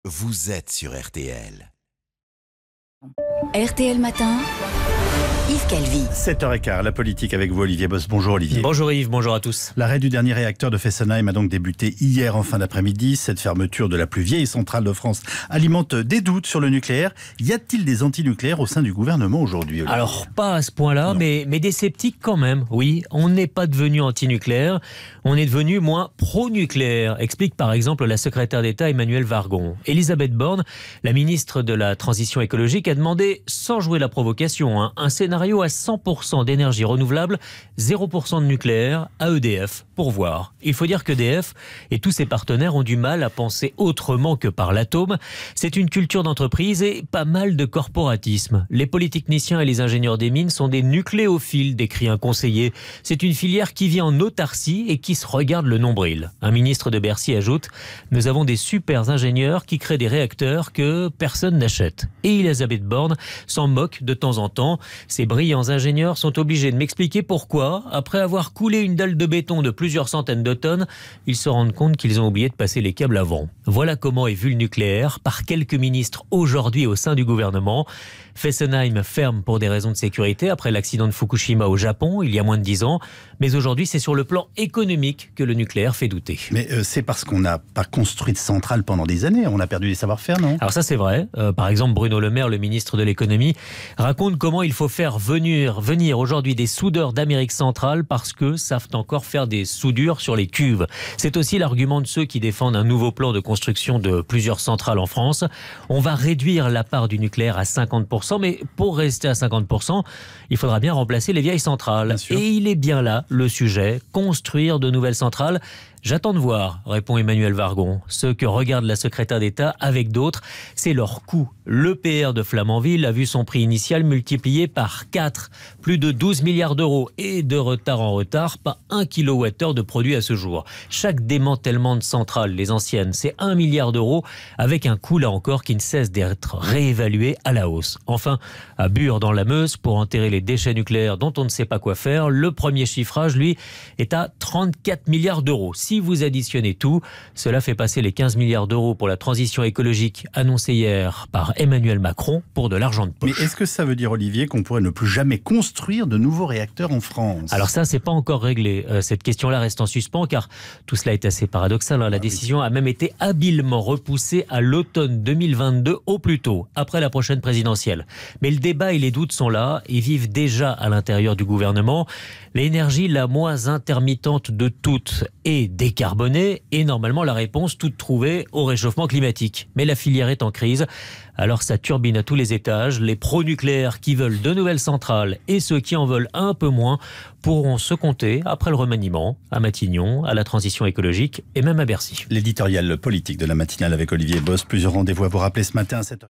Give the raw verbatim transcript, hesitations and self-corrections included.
vous êtes sur R T L. R T L Matin, Yves Calvi. sept heures quinze, la politique avec vous, Olivier Boss. Bonjour Olivier. Bonjour Yves, bonjour à tous. L'arrêt du dernier réacteur de Fessenheim a donc débuté hier en fin d'après-midi. Cette fermeture de la plus vieille centrale de France alimente des doutes sur le nucléaire. Y a-t-il des antinucléaires au sein du gouvernement aujourd'hui, Olivier ? Alors, pas à ce point-là, mais, mais des sceptiques quand même. Oui, on n'est pas devenu antinucléaire, on est devenu moins pro-nucléaire, explique par exemple la secrétaire d'État Emmanuelle Wargon. Elisabeth Borne, la ministre de la Transition écologique, a demandé, sans jouer la provocation, hein, un scénario à cent pour cent d'énergie renouvelable, zéro pour cent de nucléaire à E D F, pour voir. Il faut dire qu'E D F et tous ses partenaires ont du mal à penser autrement que par l'atome. C'est une culture d'entreprise et pas mal de corporatisme. Les polytechniciens et les ingénieurs des mines sont des nucléophiles, décrit un conseiller. C'est une filière qui vit en autarcie et qui se regarde le nombril. Un ministre de Bercy ajoute « Nous avons des super ingénieurs qui créent des réacteurs que personne n'achète ». Et Elisabeth Borne s'en moque de temps en temps. Ces brillants ingénieurs sont obligés de m'expliquer pourquoi, après avoir coulé une dalle de béton de plusieurs centaines de tonnes, ils se rendent compte qu'ils ont oublié de passer les câbles avant. Voilà comment est vu le nucléaire par quelques ministres aujourd'hui au sein du gouvernement. Fessenheim ferme pour des raisons de sécurité après l'accident de Fukushima au Japon, il y a moins de dix ans. Mais aujourd'hui, c'est sur le plan économique que le nucléaire fait douter. Mais euh, c'est parce qu'on n'a pas construit de centrale pendant des années. On a perdu des savoir-faire, non ? Alors ça, c'est vrai. Euh, par exemple, Bruno Le Maire, le ministre de l'économie, raconte comment il faut faire venir, venir aujourd'hui des soudeurs d'Amérique centrale parce que savent encore faire des soudures sur les cuves. C'est aussi l'argument de ceux qui défendent un nouveau plan de construction de plusieurs centrales en France. On va réduire la part du nucléaire à cinquante pour cent, mais pour rester à cinquante pour cent, il faudra bien remplacer les vieilles centrales. Et il est bien là le sujet, construire de nouvelles centrales. J'attends de voir, répond Emmanuelle Wargon. Ce que regarde la secrétaire d'État avec d'autres, c'est leur coût. L'E P R de Flamanville a vu son prix initial multiplié par quatre, plus de douze milliards d'euros. Et de retard en retard, pas un kilowattheure de produit à ce jour. Chaque démantèlement de centrale, les anciennes, c'est un milliard d'euros, avec un coût là encore qui ne cesse d'être réévalué à la hausse. Enfin, à Bure dans la Meuse, pour enterrer les déchets nucléaires dont on ne sait pas quoi faire, le premier chiffrage, lui, est à trente-quatre milliards d'euros. Si vous additionnez tout, cela fait passer les quinze milliards d'euros pour la transition écologique annoncée hier par Emmanuel Macron pour de l'argent de poche. Mais est-ce que ça veut dire, Olivier, qu'on pourrait ne plus jamais construire de nouveaux réacteurs en France ? Alors ça, c'est pas encore réglé. Euh, cette question-là reste en suspens car tout cela est assez paradoxal. Hein. La décision a même été habilement repoussée à l'automne deux mille vingt-deux au plus tôt, après la prochaine présidentielle. Mais le débat et les doutes sont là et vivent déjà à l'intérieur du gouvernement. L'énergie la moins intermittente de toutes est décarbonée et normalement la réponse toute trouvée au réchauffement climatique. Mais la filière est en crise, alors ça turbine à tous les étages. Les pro-nucléaires qui veulent de nouvelles centrales et ceux qui en veulent un peu moins pourront se compter après le remaniement à Matignon, à la transition écologique et même à Bercy. L'éditorial politique de la matinale avec Olivier Boss. Plusieurs rendez-vous à vous rappeler ce matin à sept heures.